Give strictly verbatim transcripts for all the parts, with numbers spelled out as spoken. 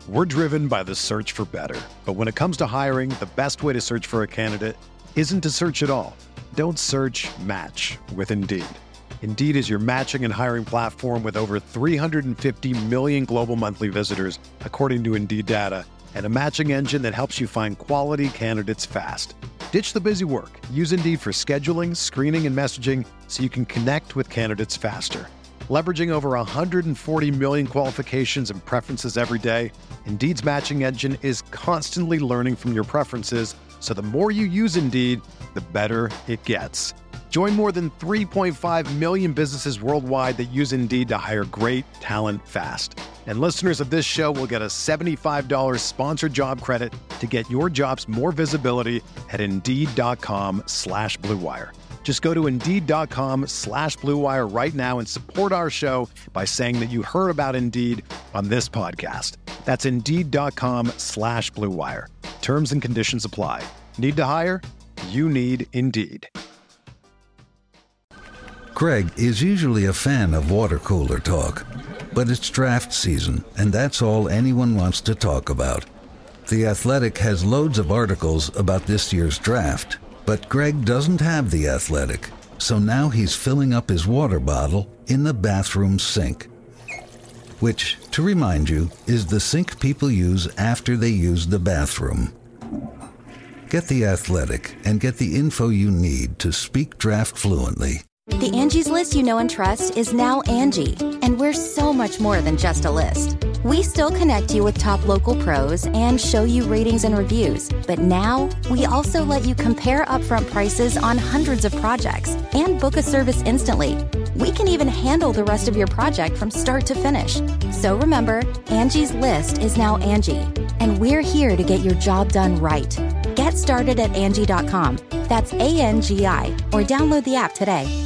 We're driven by the search for better. But when it comes to hiring, the best way to search for a candidate isn't to search at all. Don't search, match with Indeed. Indeed is your matching and hiring platform with over three hundred fifty million global monthly visitors, according to Indeed data, and a matching engine that helps you find quality candidates fast. Ditch the busy work. Use Indeed for scheduling, screening, and messaging so you can connect with candidates faster. Leveraging over one hundred forty million qualifications and preferences every day, Indeed's matching engine is constantly learning from your preferences, so the more you use Indeed, the better it gets. Join more than three point five million businesses worldwide that use Indeed to hire great talent fast. And listeners of this show will get a seventy-five dollars sponsored job credit to get your jobs more visibility at Indeed.com slash Blue Wire. Just go to Indeed.com slash Blue Wire right now and support our show by saying that you heard about Indeed on this podcast. That's Indeed.com slash Blue Wire. Terms and conditions apply. Need to hire? You need Indeed. Greg is usually a fan of water cooler talk, but it's draft season, and that's all anyone wants to talk about. The Athletic has loads of articles about this year's draft, but Greg doesn't have The Athletic, so now he's filling up his water bottle in the bathroom sink, which, to remind you, is the sink people use after they use the bathroom. Get The Athletic and get the info you need to speak draft fluently. The Angie's List you know and trust is now Angie, and we're so much more than just a list. We still connect you with top local pros and show you ratings and reviews, but now we also let you compare upfront prices on hundreds of projects and book a service instantly. We can even handle the rest of your project from start to finish. So remember, Angie's List is now Angie, and we're here to get your job done right. Get started at Angie dot com. That's A N G I, or download the app today.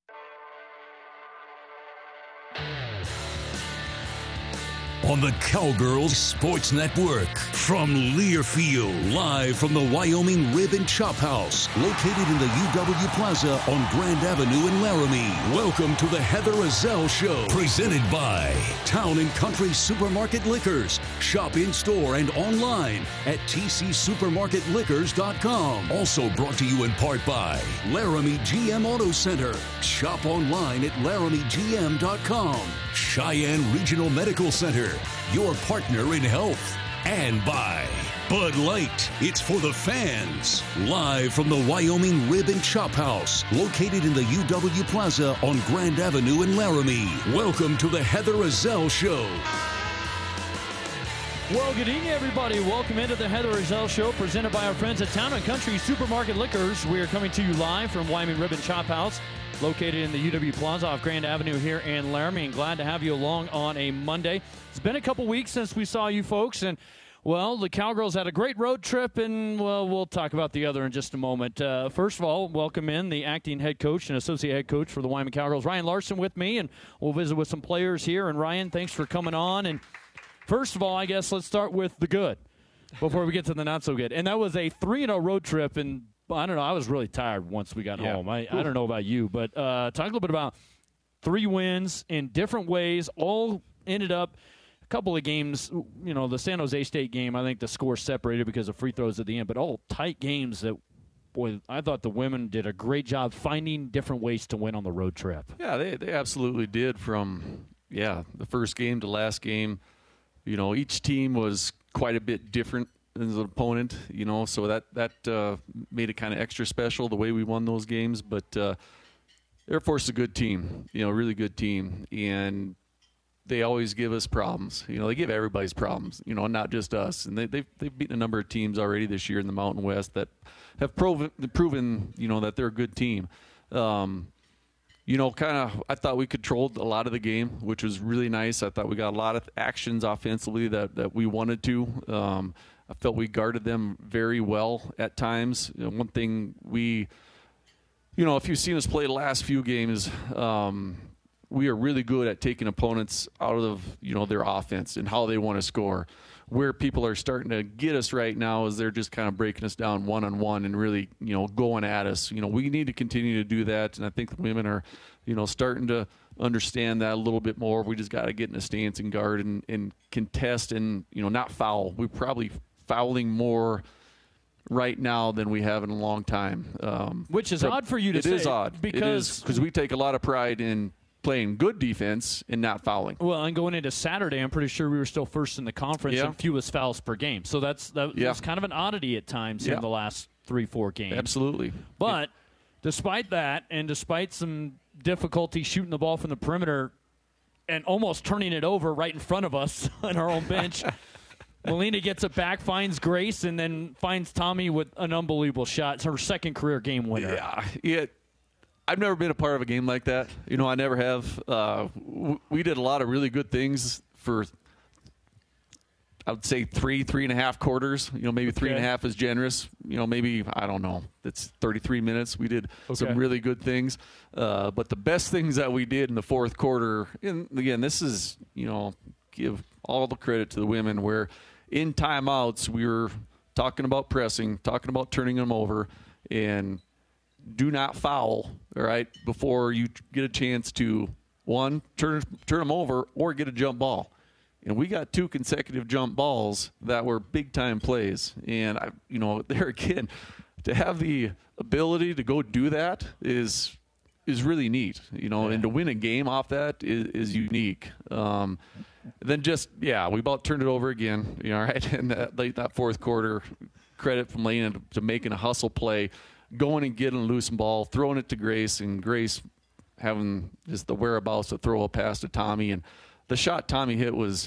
On the Cowgirls Sports Network, from Learfield, live from the Wyoming Rib and Chop House, located in the U W Plaza on Grand Avenue in Laramie. Welcome to the Heather Ezell Show, presented by Town and Country Supermarket Liquors. Shop in-store and online at T C supermarket liquors dot com. Also brought to you in part by Laramie G M Auto Center. Shop online at laramie g m dot com. Cheyenne Regional Medical Center, your partner in health. And by Bud Light, it's for the fans. Live from the Wyoming Rib and Chop House, located in the U W Plaza on Grand Avenue in Laramie. Welcome to the Heather Ezell Show. Well, good evening, everybody. Welcome into the Heather Ezell Show, presented by our friends at Town and Country Supermarket Liquors. We are coming to you live from Wyoming Rib and Chop House, located in the U W Plaza off Grand Avenue here in Laramie, and glad to have you along on a Monday. It's been a couple weeks since we saw you folks, and, well, the Cowgirls had a great road trip, and, well, we'll talk about the other in just a moment. Uh, first of all, welcome in the acting head coach and associate head coach for the Wyoming Cowgirls, Ryan Larson, with me, and we'll visit with some players here. And, Ryan, thanks for coming on. And first of all, I guess let's start with the good before we get to the not-so-good. And that was a three and oh road trip, and I don't know, I was really tired once we got yeah. home. I, I don't know about you, but uh, talk a little bit about three wins in different ways, all ended up a couple of games, you know, the San Jose State game, I think the score separated because of free throws at the end, but all tight games that, boy, I thought the women did a great job finding different ways to win on the road trip. Yeah, they, they absolutely did from, yeah, the first game to last game. You know, each team was quite a bit different than the opponent, you know, so that, that uh, made it kind of extra special the way we won those games. But uh, Air Force is a good team, you know, really good team. And they always give us problems. You know, they give everybody's problems, you know, not just us. And they, they've, they've beaten a number of teams already this year in the Mountain West that have proven, proven you know, that they're a good team. Um, you know, kind of, I thought we controlled a lot of the game, which was really nice. I thought we got a lot of actions offensively that, that we wanted to. Um, I felt we guarded them very well at times. You know, one thing we, you know, if you've seen us play the last few games, um, we are really good at taking opponents out of, you know, their offense and how they want to score. Where people are starting to get us right now is they're just kind of breaking us down one-on-one and really, you know, going at us. You know, we need to continue to do that, and I think the women are, you know, starting to, understand that a little bit more. We just got to get in a stance and guard and, and contest and, you know, not foul. We're probably fouling more right now than we have in a long time. Um, Which is odd for you to it say. It is odd. Because because we take a lot of pride in playing good defense and not fouling. Well, and going into Saturday, I'm pretty sure we were still first in the conference yeah. and fewest fouls per game. So that's that yeah. was kind of an oddity at times yeah. in the last three, four games. Absolutely. But yeah. despite that, and despite some difficulty shooting the ball from the perimeter and almost turning it over right in front of us on our own bench, Melina gets it back, finds Grace, and then finds Tommy with an unbelievable shot. It's her second career game winner. Yeah, yeah. I've never been a part of a game like that. You know, I never have. Uh, w- we did a lot of really good things for, I would say, three, three and a half quarters. You know, maybe three okay. and a half is generous. You know, maybe, I don't know. It's thirty-three minutes. We did okay. some really good things. Uh, but the best things that we did in the fourth quarter, and again, this is, you know, give all the credit to the women where in timeouts we were talking about pressing, talking about turning them over, and do not foul, all right, before you get a chance to, one, turn turn them over or get a jump ball. And we got two consecutive jump balls that were big-time plays. And, I, you know, there again, to have the ability to go do that is is really neat, you know, yeah. and to win a game off that is, is unique. Um, then just, yeah, we about turned it over again, you know, right? And that, late that fourth quarter, credit from Lena to, to making a hustle play, going and getting a loose ball, throwing it to Grace, and Grace having just the whereabouts to throw a pass to Tommy. And the shot Tommy hit was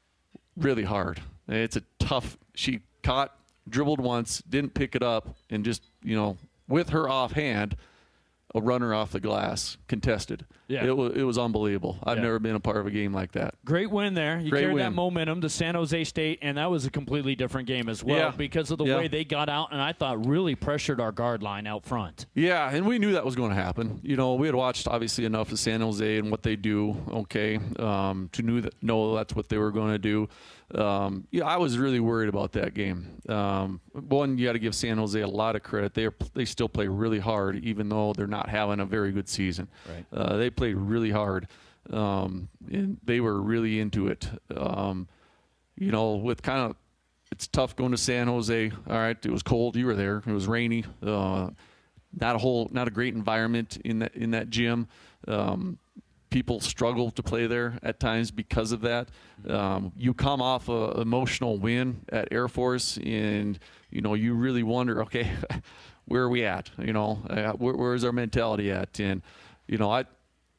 really hard. It's a tough – she caught, dribbled once, didn't pick it up, and just, you know, with her offhand, a runner off the glass, contested. Yeah. It was, it was unbelievable. I've yeah. never been a part of a game like that. Great win there. You Great carried win. that momentum to San Jose State, and that was a completely different game as well yeah. because of the yeah. way they got out, and I thought really pressured our guard line out front. Yeah, and we knew that was going to happen. You know, we had watched, obviously, enough of San Jose and what they do, okay, um, to knew that, know that's what they were going to do. Um, yeah, I was really worried about that game. Um, one, you got to give San Jose a lot of credit. They are, they still play really hard, even though they're not having a very good season. Right. Uh, they played really hard, um, and they were really into it. Um, you know, with kind of, it's tough going to San Jose. All right, it was cold. You were there. It was rainy. Uh, not a whole, not a great environment in that in that gym. Um, People struggle to play there at times because of that. Um, you come off an emotional win at Air Force, and you know you really wonder, okay, where are we at? You know, uh, where, where's our mentality at? And you know, I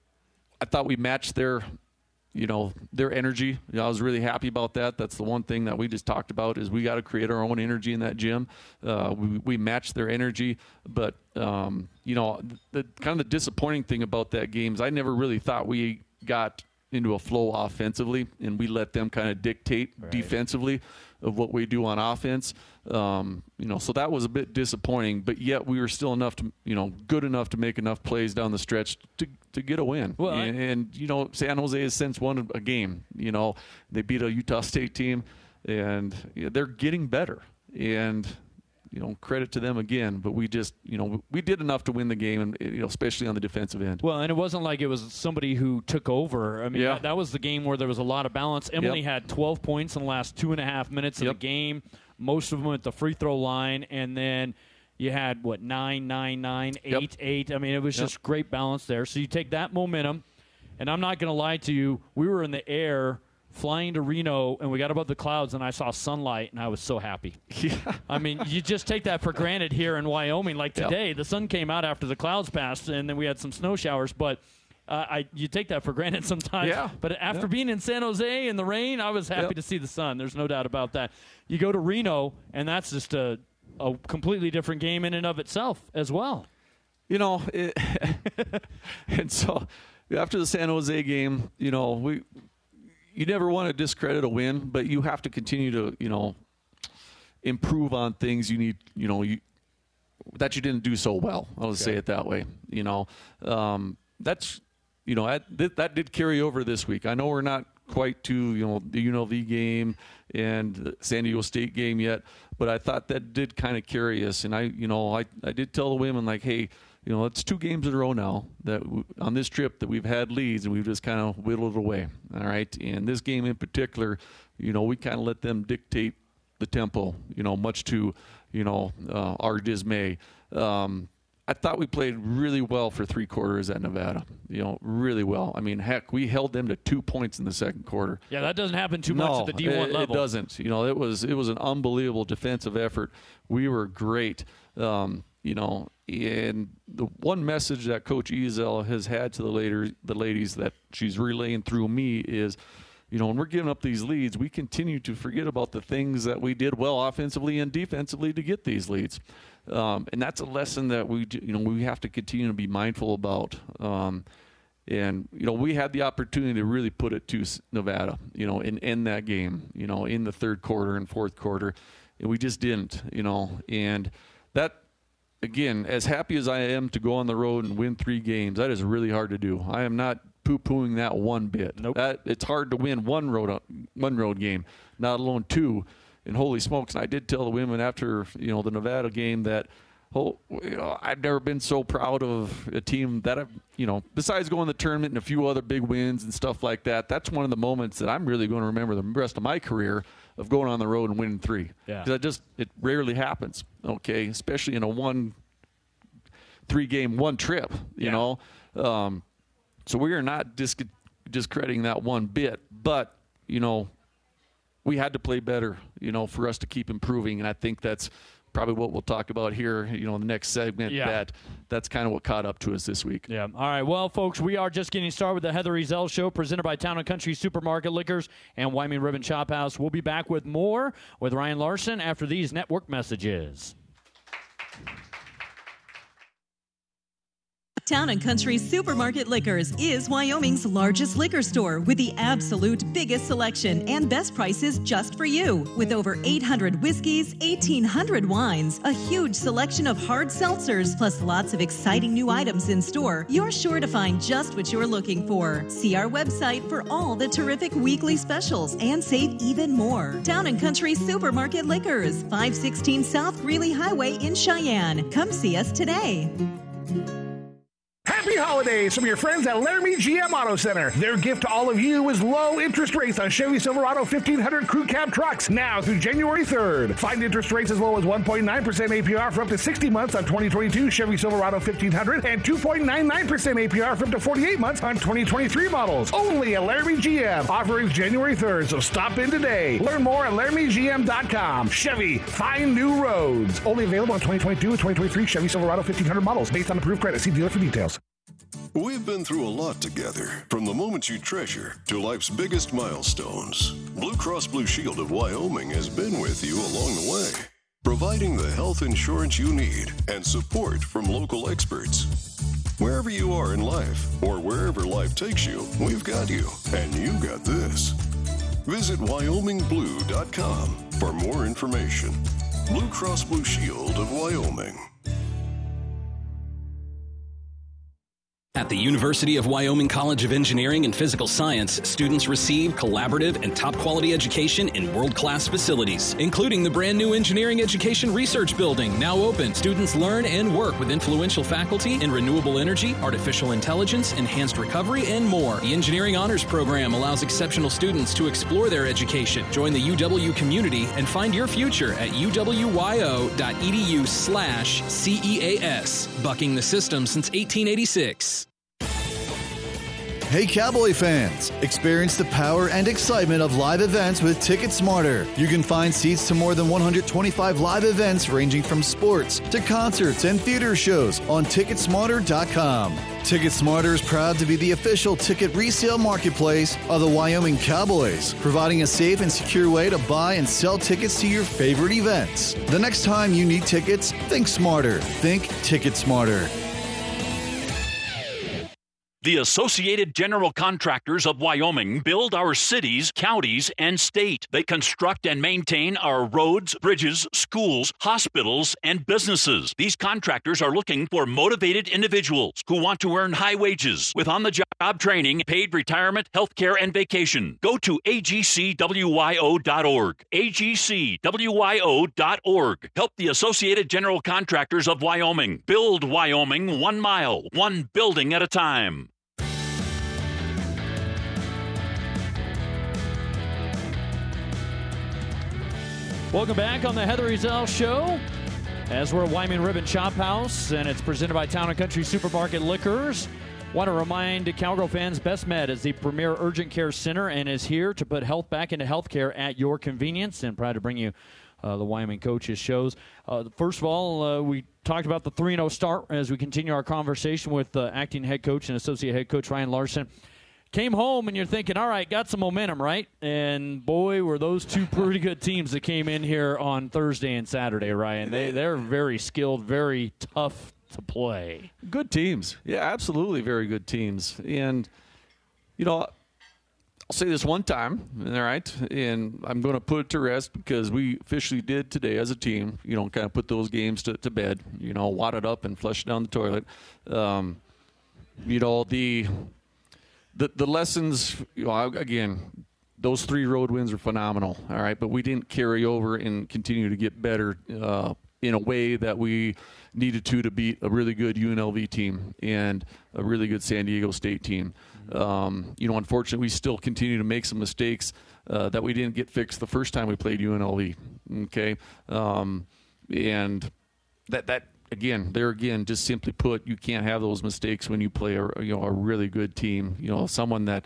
I thought we matched their, you know, their energy. You know, I was really happy about that. That's the one thing that we just talked about is we got to create our own energy in that gym. Uh, we we matched their energy, but um, you know, the kind of the disappointing thing about that game is I never really thought we got into a flow offensively, and we let them kind of dictate right. defensively of what we do on offense. Um, you know, so that was a bit disappointing, but yet we were still enough to, you know, good enough to make enough plays down the stretch to to get a win. Well, and, and you know, San Jose has since won a game. You know, they beat a Utah State team, and you know, they're getting better. And you know, credit to them again. But we just, you know, we did enough to win the game, and you know, especially on the defensive end. Well, and it wasn't like it was somebody who took over. I mean, yeah. that, that was the game where there was a lot of balance. Emily yep. had twelve points in the last two and a half minutes of yep. the game, most of them at the free throw line, and then you had, what, nine, nine, nine, eight, yep. eight. I mean, it was yep. just great balance there. So you take that momentum, and I'm not going to lie to you, we were in the air flying to Reno, and we got above the clouds, and I saw sunlight, and I was so happy. Yeah. I mean, you just take that for granted here in Wyoming. Like today, yep. the sun came out after the clouds passed, and then we had some snow showers, but uh, I you take that for granted sometimes. Yeah. But after yeah. being in San Jose in the rain, I was happy yep. to see the sun. There's no doubt about that. You go to Reno, and that's just a, a completely different game in and of itself as well. You know, it, and so after the San Jose game, you know, we – you never want to discredit a win, but you have to continue to, you know, improve on things you need, you know, you, that you didn't do so well. I'll okay. say it that way. You know, um, that's, you know, that, that did carry over this week. I know we're not quite to, you know, the U N L V game and the San Diego State game yet, but I thought that did kind of carry us. And I, you know, I, I did tell the women, like, hey, you know, it's two games in a row now that w- on this trip that we've had leads and we've just kind of whittled away. All right. And this game in particular, you know, we kind of let them dictate the tempo, you know, much to, you know, uh, our dismay. Um, I thought we played really well for three quarters at Nevada, you know, really well. I mean, heck, we held them to two points in the second quarter. Yeah, that doesn't happen too no, much at the D one it, level. it doesn't. You know, it was it was an unbelievable defensive effort. We were great, um, you know, and the one message that Coach Ezel has had to the later, the ladies that she's relaying through me is, you know, when we're giving up these leads, we continue to forget about the things that we did well offensively and defensively to get these leads. Um, and that's a lesson that we, you know, we have to continue to be mindful about. Um, and, you know, we had the opportunity to really put it to Nevada, you know, and end that game, you know, in the third quarter and fourth quarter. And we just didn't, you know. And that, again, as happy as I am to go on the road and win three games, that is really hard to do. I am not poo-pooing that one bit. Nope. That, it's hard to win one road one road game, not alone two. And holy smokes, and I did tell the women after, you know, the Nevada game that, oh, you know, I've never been so proud of a team that I've, you know, besides going to the tournament and a few other big wins and stuff like that, that's one of the moments that I'm really going to remember the rest of my career of going on the road and winning three. Yeah. Because it just, it rarely happens, okay, especially in a one, three-game, one trip, you yeah. know. Um, so we are not disc- discrediting that one bit, but, you know, we had to play better, you know, for us to keep improving. And I think that's probably what we'll talk about here, you know, in the next segment. Yeah. That that's kind of what caught up to us this week. Yeah. All right. Well, folks, we are just getting started with the Heather Ezel Show, presented by Town and Country Supermarket Liquors and Wyoming Ribbon Chop House. We'll be back with more with Ryan Larson after these network messages. Town and Country Supermarket Liquors is Wyoming's largest liquor store with the absolute biggest selection and best prices just for you. With over eight hundred whiskeys, eighteen hundred wines, a huge selection of hard seltzers, plus lots of exciting new items in store, you're sure to find just what you're looking for. See our website for all the terrific weekly specials and save even more. Town and Country Supermarket Liquors, five sixteen South Greeley Highway in Cheyenne. Come see us today. Happy holidays from your friends at Laramie G M Auto Center. Their gift to all of you is low interest rates on Chevy Silverado fifteen hundred crew cab trucks now through January third. Find interest rates as low as one point nine percent A P R for up to sixty months on twenty twenty-two Chevy Silverado fifteen hundred and two point nine nine percent A P R for up to forty-eight months on twenty twenty-three models. Only at Laramie G M. Offerings January third, so stop in today. Learn more at laramie g m dot com. Chevy, find new roads. Only available on twenty twenty-two and twenty twenty-three Chevy Silverado fifteen hundred models based on approved credit. See dealer for details. We've been through a lot together, from the moments you treasure to life's biggest milestones. Blue Cross Blue Shield of Wyoming has been with you along the way, providing the health insurance you need and support from local experts. Wherever you are in life, or wherever life takes you, we've got you, and you got this. Visit wyoming blue dot com for more information. Blue Cross Blue Shield of Wyoming. At the University of Wyoming College of Engineering and Physical Science, students receive collaborative and top-quality education in world-class facilities, including the brand-new Engineering Education Research Building, now open. Students learn and work with influential faculty in renewable energy, artificial intelligence, enhanced recovery, and more. The Engineering Honors Program allows exceptional students to explore their education. Join the U W community and find your future at u w y o dot e d u slash C E A S. Bucking the system since eighteen eighty-six. Hey Cowboy fans, experience the power and excitement of live events with Ticket Smarter. You can find seats to more than one hundred twenty-five live events ranging from sports to concerts and theater shows on ticket smarter dot com. Ticket Smarter is proud to be the official ticket resale marketplace of the Wyoming Cowboys, providing a safe and secure way to buy and sell tickets to your favorite events. The next time you need tickets, think smarter. Think Ticket Smarter. The Associated General Contractors of Wyoming build our cities, counties, and state. They construct and maintain our roads, bridges, schools, hospitals, and businesses. These contractors are looking for motivated individuals who want to earn high wages with on-the-job training, paid retirement, health care, and vacation. Go to A G C W Y O dot org. A G C W Y O dot org. Help the Associated General Contractors of Wyoming build Wyoming one mile, one building at a time. Welcome back on the Heather Ezell Show, as we're at Wyoming Ribbon Chop House, and it's presented by Town and Country Supermarket Liquors. Want to remind Cowgirl fans, Best Med is the premier urgent care center and is here to put health back into healthcare at your convenience, and proud to bring you uh, the Wyoming Coaches shows. Uh, first of all, uh, we talked about the three and oh start as we continue our conversation with uh, acting head coach and associate head coach Ryan Larson. Came home and you're thinking, all right, got some momentum, right? And boy, were those two pretty good teams that came in here on Thursday and Saturday, Ryan. They, they're very skilled, very tough to play. Good teams. Yeah, absolutely very good teams. And, you know, I'll say this one time, all right, and I'm going to put it to rest because we officially did today as a team, you know, kind of put those games to, to bed, you know, wad it up and flush it down the toilet. Um, you know, the... The the lessons, you know, again, those three road wins are phenomenal, all right, but we didn't carry over and continue to get better uh, in a way that we needed to to beat a really good U N L V team and a really good San Diego State team. Um, you know, unfortunately, we still continue to make some mistakes uh, that we didn't get fixed the first time we played U N L V, okay? Um, and that that. Again, there again, just simply put, you can't have those mistakes when you play a you know a really good team. You know, someone that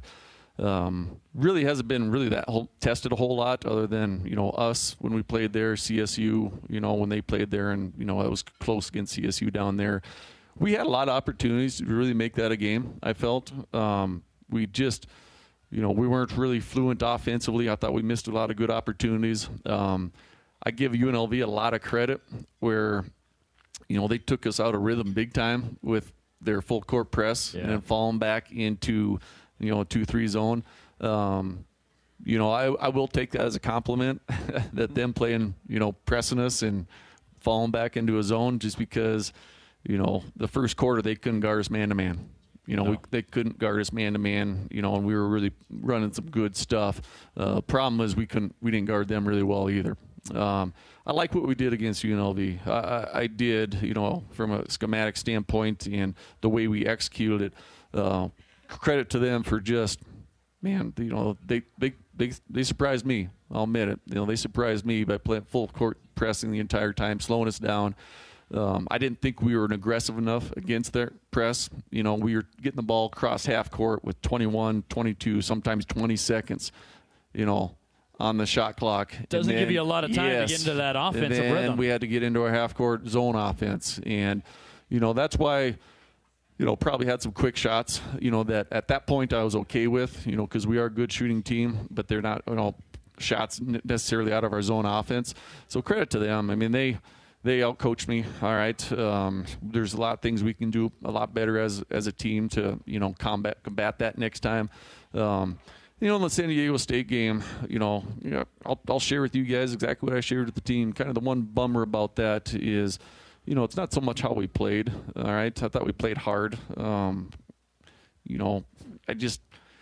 um, really hasn't been really that whole, tested a whole lot, other than you know us when we played there, C S U. You know, when they played there, and you know it was close against C S U down there. We had a lot of opportunities to really make that a game. I felt um, we just, you know, we weren't really fluent offensively. I thought we missed a lot of good opportunities. Um, I give U N L V a lot of credit where. You know, they took us out of rhythm big time with their full court press yeah. and then falling back into, you know, a two three zone. Um, you know, I, I will take that as a compliment that them playing, you know, pressing us and falling back into a zone just because, you know, the first quarter they couldn't guard us man-to-man. You know, no. we, they couldn't guard us man-to-man, you know, and we were really running some good stuff. Uh, problem is we couldn't, we didn't guard them really well either. Um, I like what we did against U N L V. I, I, I did, you know, from a schematic standpoint and the way we executed it. Uh, credit to them for just, man, you know, they, they they they surprised me. I'll admit it. You know, they surprised me by playing full court pressing the entire time, slowing us down. Um, I didn't think we were aggressive enough against their press. You know, we were getting the ball across half court with twenty-one, twenty-two, sometimes twenty seconds, you know, on the shot clock. Doesn't then, give you a lot of time yes, to get into that offensive and then rhythm. We had to get into our half-court zone offense. And, you know, that's why, you know, probably had some quick shots, you know, that at that point I was okay with, you know, because we are a good shooting team, but they're not, you know, shots necessarily out of our zone offense. So credit to them. I mean, they they outcoached me, all right. Um, there's a lot of things we can do a lot better as as a team to, you know, combat combat that next time. Um You know, in the San Diego State game, you know, you know I'll, I'll share with you guys exactly what I shared with the team. Kind of the one bummer about that is, you know, it's not so much how we played, all right? I thought we played hard. Um, you know, I just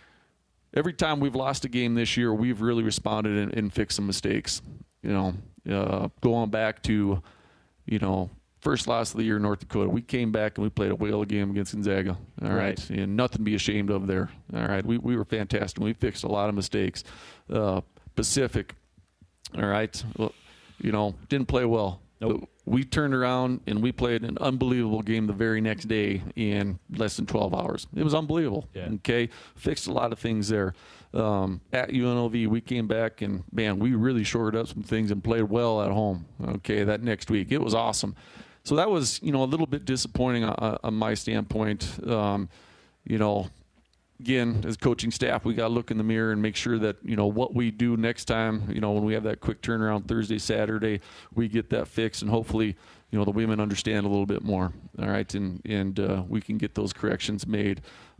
– every time we've lost a game this year, we've really responded and, and fixed some mistakes. You know, uh, going back to, you know – first loss of the year in North Dakota. We came back and we played a whale of a game against Gonzaga. All right. right. And nothing to be ashamed of there. All right. We we were fantastic. We fixed a lot of mistakes. Uh, Pacific. All right. Well, you know, didn't play well. Nope. But we turned around and we played an unbelievable game the very next day in less than twelve hours. It was unbelievable. Yeah. Okay. Fixed a lot of things there. Um, at U N L V, we came back and, man, we really shored up some things and played well at home. Okay. That next week. It was awesome. So that was, you know, a little bit disappointing on, on my standpoint. Um, you know, again, as coaching staff, we got to look in the mirror and make sure that, you know, what we do next time, you know, when we have that quick turnaround Thursday, Saturday, we get that fixed, and hopefully, you know, the women understand a little bit more. All right, and and uh, we can get those corrections made.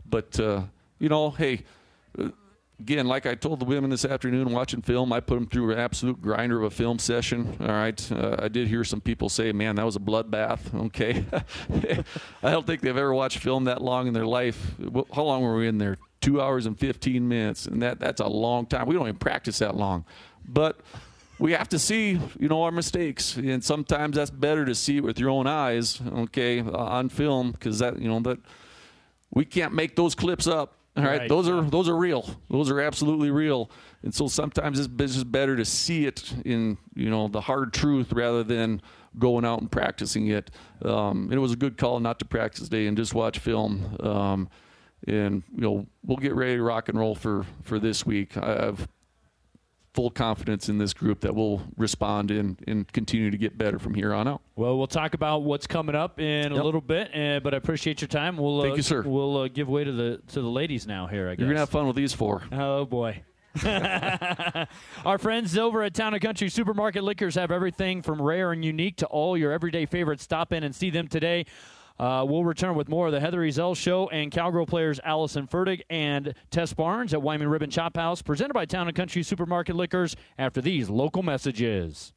But, uh, you know, hey, again, like I told the women this afternoon watching film, I put them through an absolute grinder of a film session. All right. Uh, I did hear some people say, man, that was a bloodbath. Okay. I don't think they've ever watched film that long in their life. How long were we in there? Two hours and fifteen minutes. And that that's a long time. We don't even practice that long. But we have to see, you know, our mistakes. And sometimes that's better to see it with your own eyes, okay, uh, on film, because that, you know, that we can't make those clips up. All right? right, those are those are real. Those are absolutely real. And so sometimes it's just better to see it in, you know, the hard truth rather than going out and practicing it. Um, and it was a good call not to practice today and just watch film. Um, and, you know, we'll get ready to rock and roll for, for this week. I have full confidence in this group that we'll respond and, and continue to get better from here on out. Well, we'll talk about what's coming up in yep. a little bit, uh, but I appreciate your time. We'll, Thank uh, you, sir. We'll uh, give way to the to the ladies now here, I guess. You're going to have fun with these four. Oh, boy. Our friends over at Town and Country Supermarket Liquors have everything from rare and unique to all your everyday favorites. Stop in and see them today. Uh, we'll return with more of the Heather Ezell Show and Cowgirl players Allison Fertig and Tess Barnes at Wyman Ribbon Chop House, presented by Town and Country Supermarket Liquors after these local messages.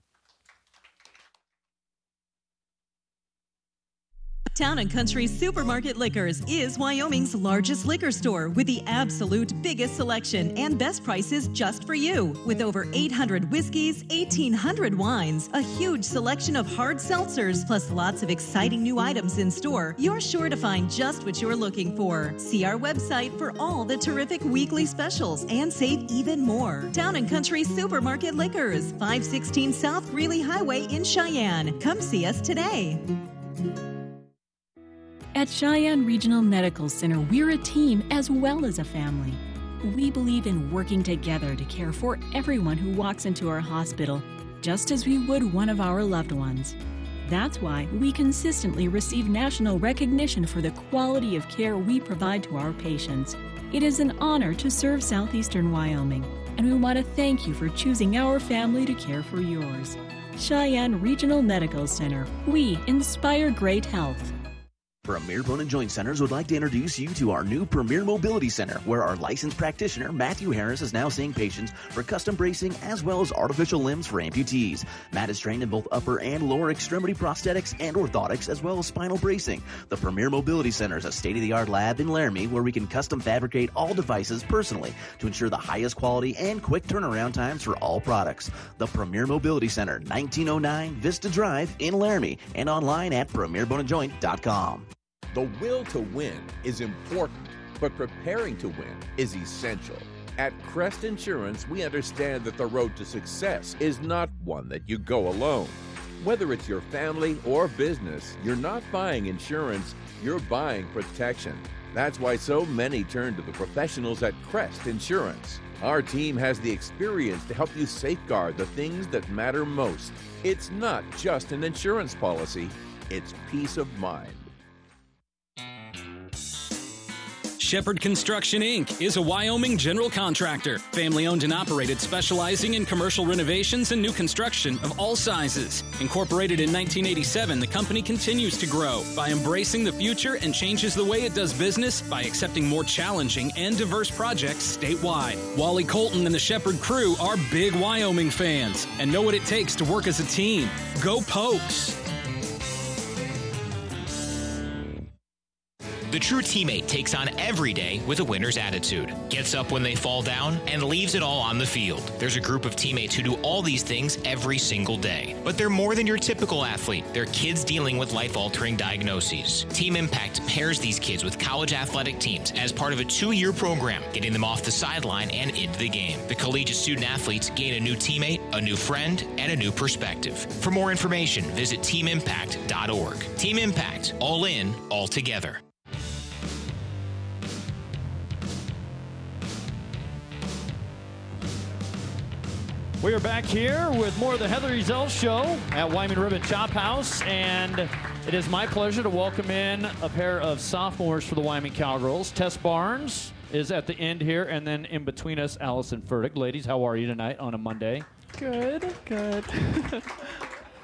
Town and Country Supermarket Liquors is Wyoming's largest liquor store with the absolute biggest selection and best prices just for you. With over eight hundred whiskeys, eighteen hundred wines, a huge selection of hard seltzers, plus lots of exciting new items in store, you're sure to find just what you're looking for. See our website for all the terrific weekly specials and save even more. Town and Country Supermarket Liquors, five sixteen South Greeley Highway in Cheyenne. Come see us today. At Cheyenne Regional Medical Center, we're a team as well as a family. We believe in working together to care for everyone who walks into our hospital, just as we would one of our loved ones. That's why we consistently receive national recognition for the quality of care we provide to our patients. It is an honor to serve southeastern Wyoming, and we want to thank you for choosing our family to care for yours. Cheyenne Regional Medical Center. We inspire great health. Premier Bone and Joint Centers would like to introduce you to our new Premier Mobility Center, where our licensed practitioner, Matthew Harris, is now seeing patients for custom bracing as well as artificial limbs for amputees. Matt is trained in both upper and lower extremity prosthetics and orthotics, as well as spinal bracing. The Premier Mobility Center is a state-of-the-art lab in Laramie where we can custom fabricate all devices personally to ensure the highest quality and quick turnaround times for all products. The Premier Mobility Center, nineteen oh nine Vista Drive in Laramie, and online at premier bone and joint dot com. The will to win is important, but preparing to win is essential. At Crest Insurance, we understand that the road to success is not one that you go alone. Whether it's your family or business, you're not buying insurance, you're buying protection. That's why so many turn to the professionals at Crest Insurance. Our team has the experience to help you safeguard the things that matter most. It's not just an insurance policy, it's peace of mind. Shepherd Construction, Incorporated is a Wyoming general contractor, family-owned and operated, specializing in commercial renovations and new construction of all sizes. Incorporated in nineteen eighty-seven, the company continues to grow by embracing the future and changes the way it does business by accepting more challenging and diverse projects statewide. Wally Colton and the Shepherd crew are big Wyoming fans and know what it takes to work as a team. Go Pokes! The true teammate takes on every day with a winner's attitude, gets up when they fall down, and leaves it all on the field. There's a group of teammates who do all these things every single day. But they're more than your typical athlete. They're kids dealing with life-altering diagnoses. Team Impact pairs these kids with college athletic teams as part of a two-year program, getting them off the sideline and into the game. The collegiate student-athletes gain a new teammate, a new friend, and a new perspective. For more information, visit team impact dot org. Team Impact, all in, all together. We are back here with more of the Heather Ezell Show at Wyman Ribbon Chop House, and it is my pleasure to welcome in a pair of sophomores for the Wyoming Cowgirls. Tess Barnes is at the end here, and then in between us, Allison Fertig. Ladies, how are you tonight on a Monday? Good, good.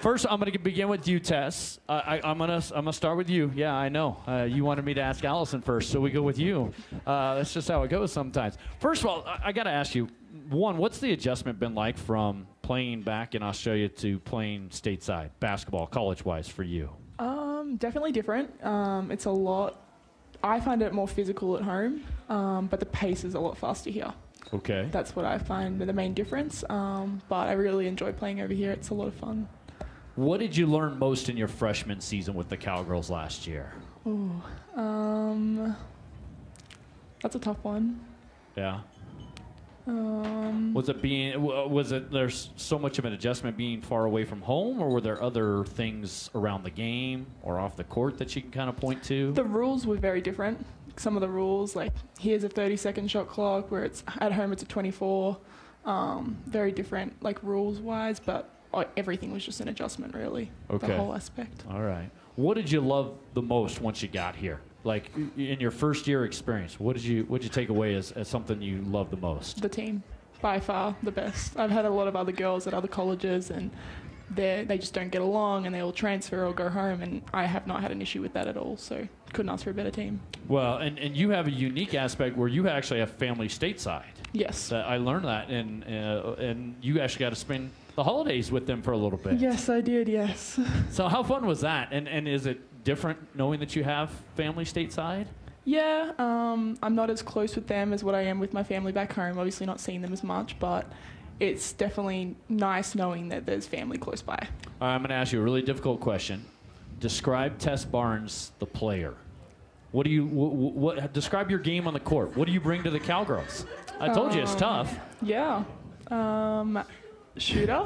First, I'm going to begin with you, Tess. Uh, I, I'm going to I'm gonna start with you. Yeah, I know. Uh, you wanted me to ask Allison first, so we go with you. Uh, that's just how it goes sometimes. First of all, I, I got to ask you, one, what's the adjustment been like from playing back in Australia to playing stateside, basketball, college-wise, for you? Um, definitely different. Um, it's a lot. I find it more physical at home, um, but the pace is a lot faster here. Okay. That's what I find the main difference. Um, but I really enjoy playing over here. It's a lot of fun. What did you learn most in your freshman season with the Cowgirls last year? Ooh, um, that's a tough one. Yeah. Um, was it being? Was it there's so much of an adjustment being far away from home, or were there other things around the game or off the court that you can kind of point to? The rules were very different. Some of the rules, like here's a thirty second shot clock, where it's at home it's a twenty-four. Um, very different, like rules wise, but everything was just an adjustment, really. Okay. The whole aspect. All right. What did you love the most once you got here? Like in your first year experience, what did you what did you take away as, as something you loved the most? The team, by far the best. I've had a lot of other girls at other colleges, and they they just don't get along, and they all transfer or go home, and I have not had an issue with that at all. So couldn't ask for a better team. Well, and, and you have a unique aspect where you actually have family stateside. Yes. Uh, I learned that, and uh, and you actually got to spend the holidays with them for a little bit. Yes, I did, yes. So how fun was that? And and is it different knowing that you have family stateside? Yeah, um, I'm not as close with them as what I am with my family back home. Obviously not seeing them as much, but it's definitely nice knowing that there's family close by. All right, I'm going to ask you a really difficult question. Describe Tess Barnes, the player. What do you what, what describe your game on the court? What do you bring to the Cowgirls? I told um, you it's tough. Yeah. Um, shooter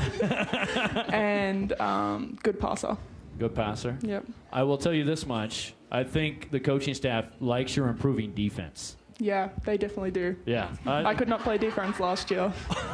and um, good passer. Good passer. Yep. I will tell you this much. I think the coaching staff likes your improving defense. Yeah, they definitely do. Yeah. Uh, I could not play defense last year.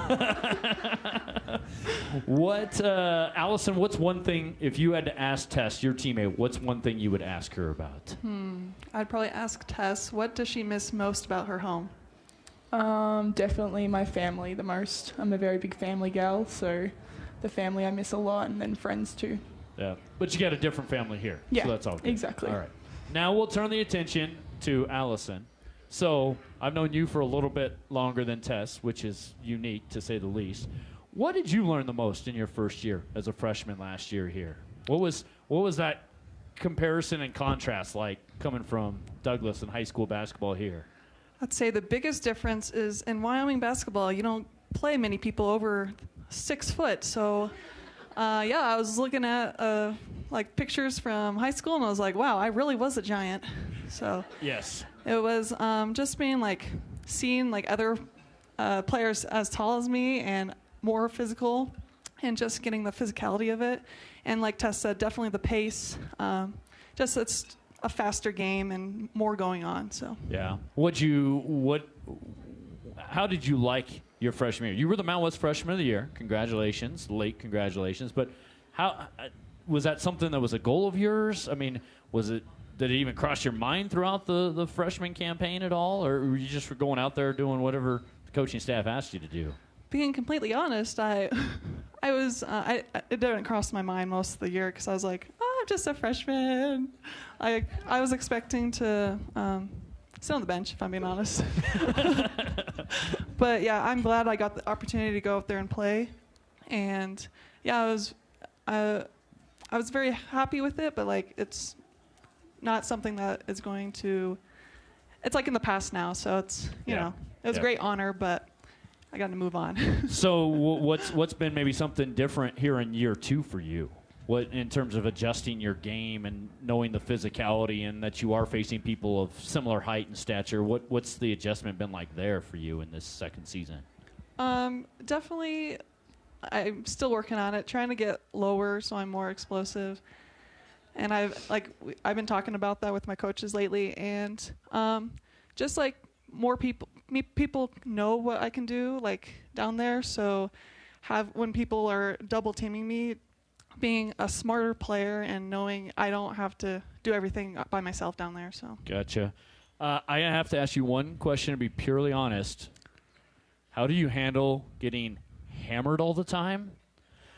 What, uh, Allison, what's one thing, if you had to ask Tess, your teammate, what's one thing you would ask her about? Hmm. I'd probably ask Tess, what does she miss most about her home? Um, definitely my family the most. I'm a very big family gal, so the family I miss a lot, and then friends too. Yeah, but you got a different family here. Yeah, so that's all good. Exactly. All right. Now we'll turn the attention to Allison. So I've known you for a little bit longer than Tess, which is unique to say the least. What did you learn the most in your first year as a freshman last year here? What was what was that comparison and contrast like coming from Douglas and high school basketball here? I'd say the biggest difference is in Wyoming basketball, you don't play many people over six foot. So, uh, yeah, I was looking at uh, like pictures from high school, and I was like, wow, I really was a giant. So yes, it was um, just being like seeing like other uh, players as tall as me and more physical, and just getting the physicality of it. And like Tess said, definitely the pace. Um, just it's a faster game and more going on. So yeah, what you what? How did you like your freshman year? You were the Mountain West Freshman of the Year. Congratulations, late congratulations. But how was that something that was a goal of yours? I mean, was it? Did it even cross your mind throughout the, the freshman campaign at all, or were you just going out there doing whatever the coaching staff asked you to do? Being completely honest, I, I was, uh, I, it didn't cross my mind most of the year because I was like, oh, I'm just a freshman. I, I was expecting to um, sit on the bench, if I'm being honest. But yeah, I'm glad I got the opportunity to go out there and play, and yeah, I was, uh, I was very happy with it. But like, it's not something that is going to. It's like in the past now, so it's you yeah. know, it was yeah. a great honor, but I got to move on. So w- what's what's been maybe something different here in year two for you? What in terms of adjusting your game and knowing the physicality and that you are facing people of similar height and stature? What what's the adjustment been like there for you in this second season? Um, definitely, I'm still working on it, trying to get lower so I'm more explosive. And I've like I've been talking about that with my coaches lately, and um, just like more people. Me, people know what I can do, like down there. So, have when people are double teaming me, being a smarter player and knowing I don't have to do everything by myself down there. So, gotcha. Uh, I have to ask you one question to be purely honest. How do you handle getting hammered all the time?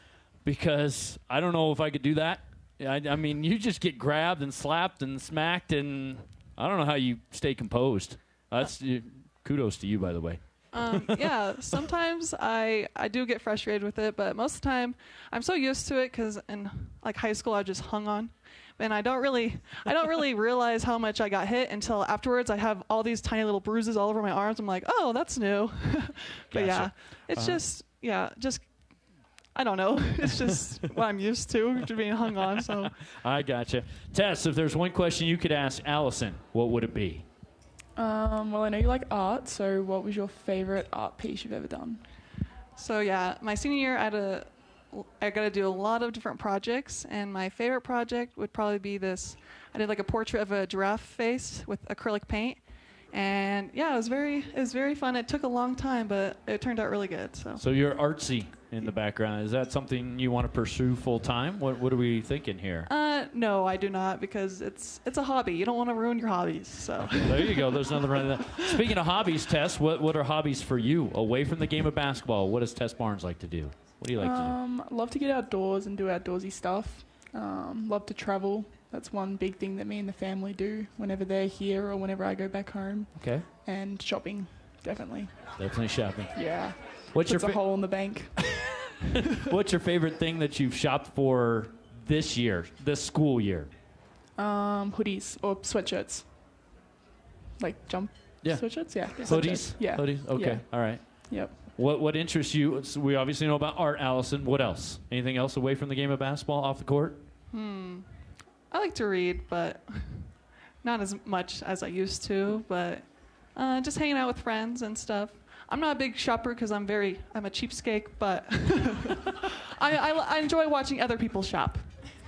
because I don't know if I could do that. I, I mean, you just get grabbed and slapped and smacked, and I don't know how you stay composed. That's uh, kudos to you, by the way. Um, yeah, sometimes I I do get frustrated with it, but most of the time I'm so used to it because in like high school I just hung on, and I don't really I don't really realize how much I got hit until afterwards. I have all these tiny little bruises all over my arms. I'm like, oh, that's new. But Gotcha. yeah, it's Uh-huh. just yeah, just I don't know. It's just what I'm used to, to being hung on. So I gotcha. Tess, if there's one question you could ask Allison, what would it be? Um, well, I know you like art, so what was your favorite art piece you've ever done? So yeah, my senior year I had a, I got to do a lot of different projects, and my favorite project would probably be this. I did like a portrait of a giraffe face with acrylic paint, and yeah, it was very, it was very fun. It took a long time, but it turned out really good. So. So you're artsy in the background. Is that something you want to pursue full time? What What are we thinking here? Uh, no, I do not, because it's it's a hobby. You don't want to ruin your hobbies. So. There you go. There's nothing wrong with that. Speaking of hobbies, Tess, what what are hobbies for you away from the game of basketball? What does Tess Barnes like to do? What do you like um, love to get outdoors and do outdoorsy stuff. Um, love to travel. That's one big thing that me and the family do whenever they're here or whenever I go back home. Okay. And shopping, definitely. to do? Definitely shopping. Yeah. What's Puts your a fa- hole in the bank. What's your favorite thing that you've shopped for this year, this school year? Um, hoodies or sweatshirts. Like jump Yeah. sweatshirts? Yeah. yeah. Hoodies? Sweatshirts. Yeah. Hoodies? Okay. Yeah. All right. Yep. What what interests you? So we obviously know about art, Allison. What else? Anything else away from the game of basketball off the court? Hmm. I like to read, but not as much as I used to. But uh, just hanging out with friends and stuff. I'm not a big shopper because I'm very I'm a cheapskate, but I, I I enjoy watching other people shop.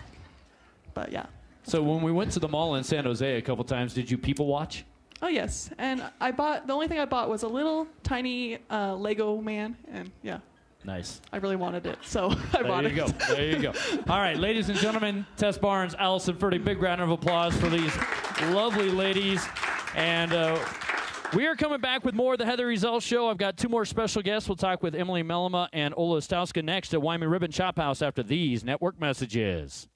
But yeah. So when we went to the mall in San Jose a couple times, did you people watch? Oh yes, and I bought the only thing I bought was a little tiny uh, Lego man, and yeah. Nice. I really wanted it, so I bought There it. you go. There you go. All right, ladies and gentlemen, Tess Barnes, Allison Ferdy, big round of applause for these lovely ladies. And uh, we are coming back with more of the Heather Rezell Show. I've got two more special guests. We'll talk with Emily Melema and Ola Stauska next at Wyoming Ribbon Chop House after these network messages.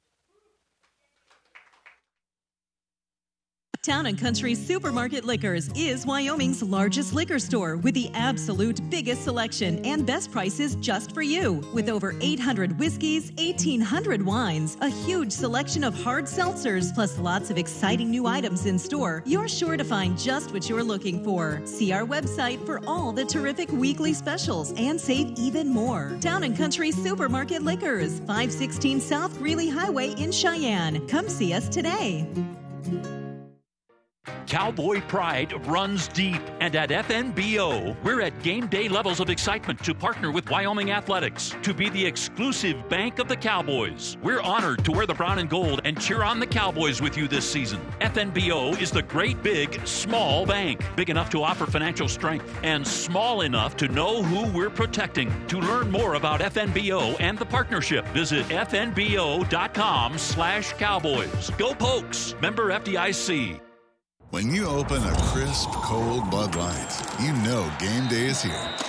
Town and Country Supermarket Liquors is Wyoming's largest liquor store with the absolute biggest selection and best prices just for you. With over eight hundred whiskeys, eighteen hundred wines, a huge selection of hard seltzers, plus lots of exciting new items in store, you're sure to find just what you're looking for. See our website for all the terrific weekly specials and save even more. Town and Country Supermarket Liquors, five sixteen South Greeley Highway in Cheyenne. Come see us today. Cowboy pride runs deep, and at F N B O, we're at game day levels of excitement to partner with Wyoming Athletics to be the exclusive bank of the Cowboys. We're honored to wear the brown and gold and cheer on the Cowboys with you this season. F N B O is the great big small bank, big enough to offer financial strength and small enough to know who we're protecting. To learn more about F N B O and the partnership, visit F N B O dot com slash cowboys. Go Pokes! Member F D I C. When you open a crisp, cold Bud Light, you know game day is here.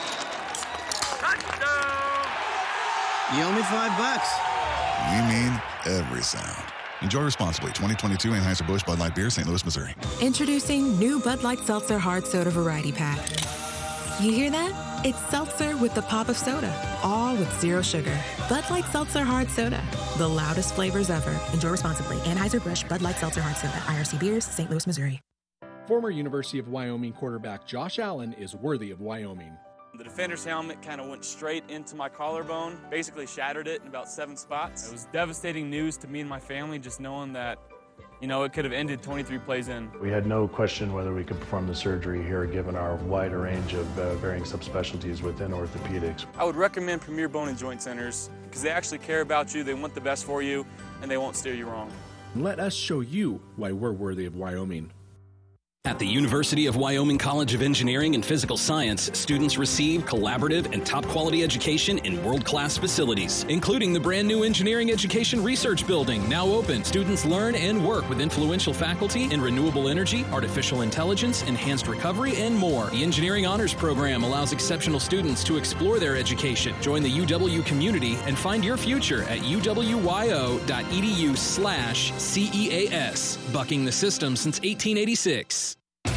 You owe me five bucks. We mean every sound. Enjoy responsibly. twenty twenty-two Anheuser-Busch Bud Light Beer, Saint Louis, Missouri. Introducing new Bud Light Seltzer Hard Soda Variety Pack. You hear that? It's seltzer with the pop of soda, all with zero sugar. Bud Light Seltzer Hard Soda, the loudest flavors ever. Enjoy responsibly. Anheuser-Busch Bud Light Seltzer Hard Soda, I R C Beers, Saint Louis, Missouri. Former University of Wyoming quarterback Josh Allen is worthy of Wyoming. The defender's helmet kind of went straight into my collarbone, basically shattered it in about seven spots. It was devastating news to me and my family, just knowing that, you know, it could have ended twenty-three plays in. We had no question whether we could perform the surgery here, given our wider range of uh, varying subspecialties within orthopedics. I would recommend Premier Bone and Joint Centers because they actually care about you, they want the best for you, and they won't steer you wrong. Let us show you why we're worthy of Wyoming. At the University of Wyoming College of Engineering and Physical Science, students receive collaborative and top-quality education in world-class facilities, including the brand-new Engineering Education Research Building, now open. Students learn and work with influential faculty in renewable energy, artificial intelligence, enhanced recovery, and more. The Engineering Honors Program allows exceptional students to explore their education. Join the U W community and find your future at uwyo.edu slash CEAS, bucking the system since eighteen eighty-six.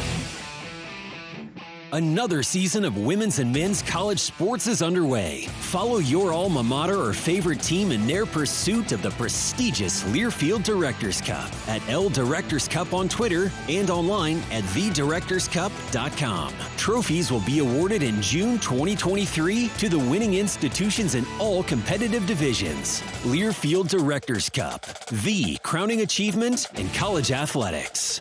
Another season of women's and men's college sports is underway. Follow your alma mater or favorite team in their pursuit of the prestigious Learfield Directors Cup at L Directors Cup on Twitter and online at the directors cup dot com. Trophies will be awarded in June twenty twenty-three to the winning institutions in all competitive divisions. Learfield Directors Cup, the crowning achievement in college athletics.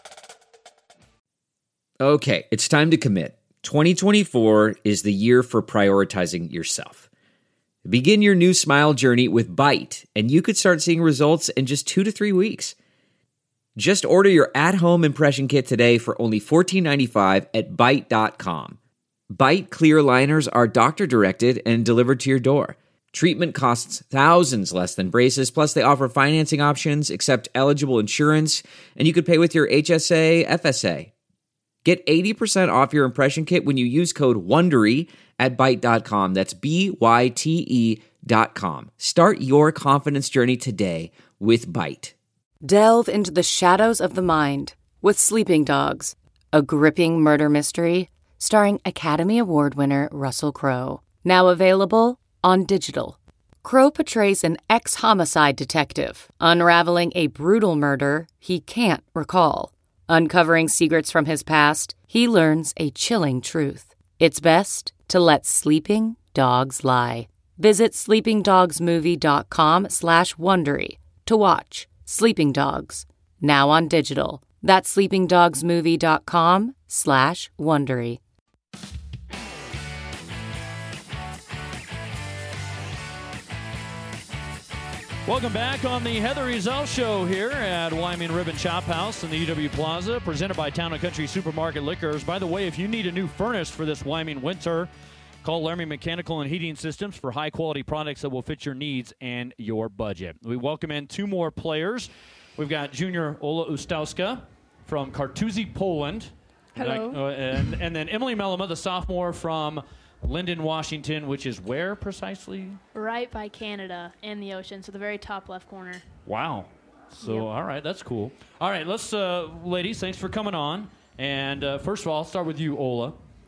Okay, it's time to commit. twenty twenty-four is the year for prioritizing yourself. Begin your new smile journey with Byte, and you could start seeing results in just two to three weeks. Just order your at-home impression kit today for only fourteen ninety-five at byte dot com. Byte clear liners are doctor-directed and delivered to your door. Treatment costs thousands less than braces, plus they offer financing options, accept eligible insurance, and you could pay with your H S A, F S A. Get eighty percent off your impression kit when you use code WONDERY at byte dot com. That's B Y T E dot com. Start your confidence journey today with Byte. Delve into the shadows of the mind with Sleeping Dogs, a gripping murder mystery starring Academy Award winner Russell Crowe. Now available on digital. Crowe portrays an ex-homicide detective unraveling a brutal murder he can't recall. Uncovering secrets from his past, he learns a chilling truth. It's best to let sleeping dogs lie. Visit sleepingdogsmovie.com slash Wondery to watch Sleeping Dogs, now on digital. That's sleepingdogsmovie.com slash Wondery. Welcome back on the Heather Ezel Show here at Wyoming Ribbon Chop House in the U W Plaza, presented by Town and Country Supermarket Liquors. By the way, if you need a new furnace for this Wyoming winter, call Laramie Mechanical and Heating Systems for high-quality products that will fit your needs and your budget. We welcome in two more players. We've got junior Ola Ustowska from Kartuzy, Poland. Hello. Uh, and, and then Emily Mellema, the sophomore from Lyndon, Washington, which is where precisely? Right by Canada and the ocean, so the very top left corner. Wow. So, Yep. all right, that's cool. All right, let's, uh, ladies, thanks for coming on. And uh, first of all, I'll start with you, Ola.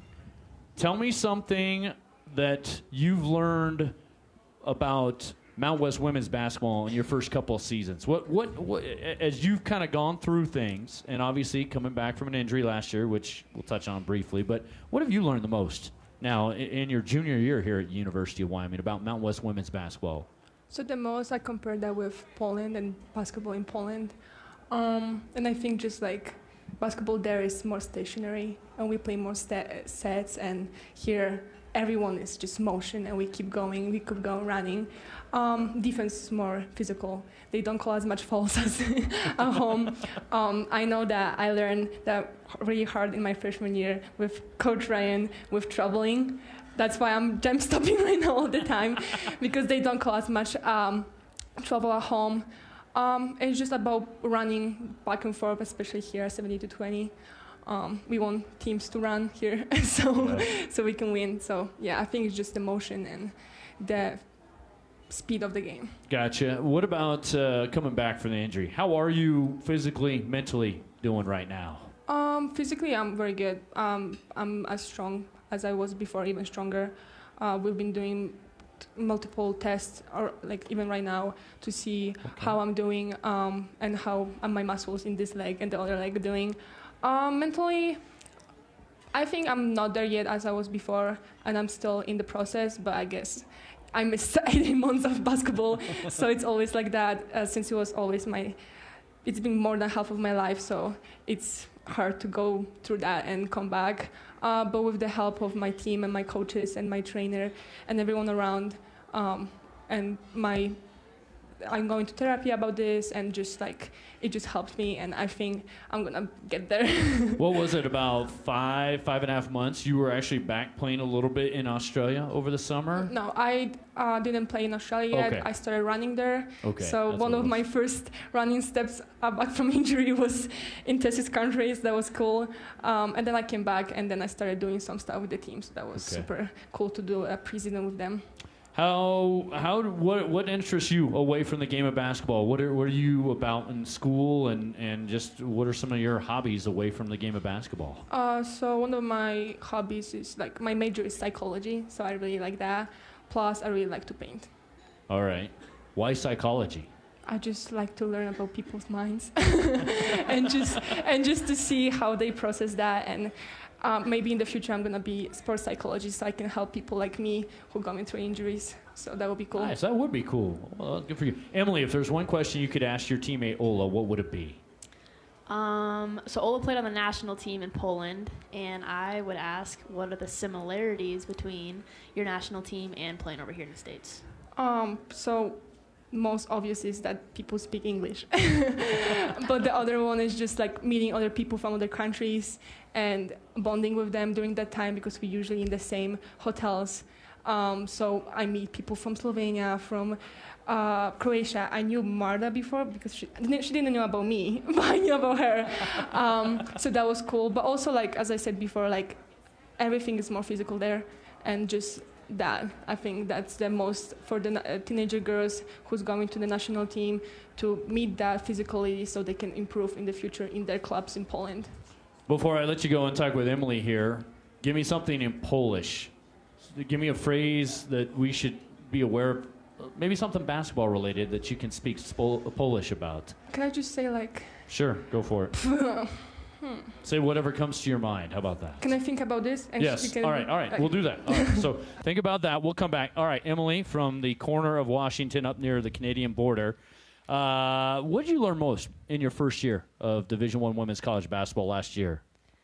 Tell me something that you've learned about Mount West women's basketball in your first couple of seasons. What, what, what as you've kind of gone through things, and obviously coming back from an injury last year, which we'll touch on briefly, but what have you learned the most now in your junior year here at University of Wyoming about Mount West women's basketball? So the most I compared that with Poland and basketball in Poland. Um, and I think just like basketball there is more stationary and we play more sta- sets, and here everyone is just motion and we keep going, we keep going running. Um, defense is more physical. They don't call as much fouls as at home. Um, I know that I learned that really hard in my freshman year with Coach Ryan with traveling. That's why I'm jump stopping right now all the time, because they don't call as much um, travel at home. Um, it's just about running back and forth, especially here, seventy to twenty. Um, we want teams to run here, so yeah. so we can win. So yeah, I think it's just the motion and the speed of the game. Gotcha. What about uh, coming back from the injury? How are you physically, mentally doing right now? Um, physically, I'm very good. Um, I'm as strong as I was before, even stronger. Uh, we've been doing t- multiple tests, or like even right now, to see okay. how I'm doing um, and how uh, my muscles in this leg and the other leg are doing. Um, mentally, I think I'm not there yet as I was before, and I'm still in the process, but I guess I missed eighteen months of basketball, so it's always like that, uh, since it was always my, it's been more than half of my life, so it's hard to go through that and come back. Uh, but with the help of my team and my coaches and my trainer and everyone around, um, and my I'm going to therapy about this, and just like it just helps me, and I think I'm gonna get there. What was it, about five, five and a half months? You were actually back playing a little bit in Australia over the summer? No, I uh, didn't play in Australia yet. Okay. I started running there. Okay, So that's one what of it my first running steps uh, back from injury was in Texas countries. That was cool. Um, and then I came back, and then I started doing some stuff with the team. So that was Okay. super cool to do a preseason with them. How how what what interests you away from the game of basketball? What are what are you about in school, and, and just what are some of your hobbies away from the game of basketball? Uh, so one of my hobbies is like my major is psychology. So I really like that. Plus, I really like to paint. All right. Why psychology? I just like to learn about people's minds and just and just to see how they process that, and um, maybe in the future I'm gonna be a sports psychologist so I can help people like me who going through injuries. So that would be cool. Nice, that would be cool. Well, good for you. Emily, if there's one question you could ask your teammate Ola, what would it be? Um, so Ola played on the national team in Poland, and I would ask, what are the similarities between your national team and playing over here in the States? Um, so most obvious is that people speak English. But the other one is just like meeting other people from other countries and bonding with them during that time, because we're usually in the same hotels. Um, so I meet people from Slovenia, from uh, Croatia. I knew Marta before because she, she didn't know about me, but I knew about her. Um, so that was cool. But also, like, as I said before, like everything is more physical there, and just that, I think that's the most for the uh, teenager girls who's going to the national team, to meet that physically so they can improve in the future in their clubs in Poland. Before I let you go and talk with Emily here, give me something in Polish. Give me a phrase that we should be aware of, maybe something basketball related that you can speak Pol- Polish about. Can I just say, like... Sure, go for it. hmm. Say whatever comes to your mind. How about that? Can I think about this? And Yes. she can, All right. All right. like- We'll do that. All right. So think about that. We'll come back. All right, Emily, from the corner of Washington up near the Canadian border. Uh, what did you learn most in your first year of Division One women's college basketball last year?